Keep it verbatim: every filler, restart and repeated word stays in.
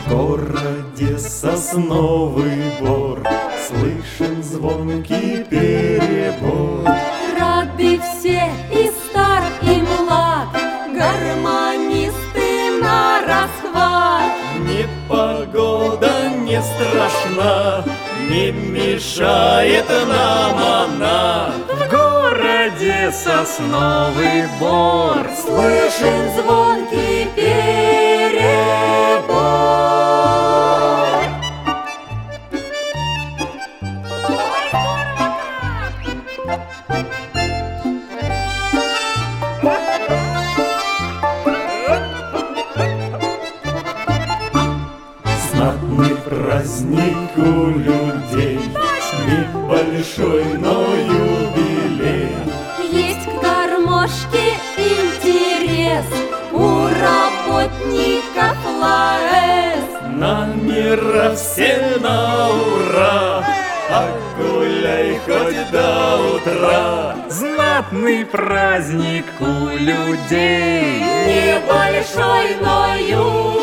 В городе сосновый бор слышен звонкий перебор. Рады все, и стар, и млад, гармонисты на расхват. Непогода не страшна, не мешает нам она. В городе сосновый бор Слышен звонкий перебор. Знатный праздник у людей, небольшой, но юбилей. Есть к гармошке интерес у работников ЛАЭС. Номера все на ура, а гуляй хоть до утра. Знатный праздник у людей, Небольшой, но юбилей.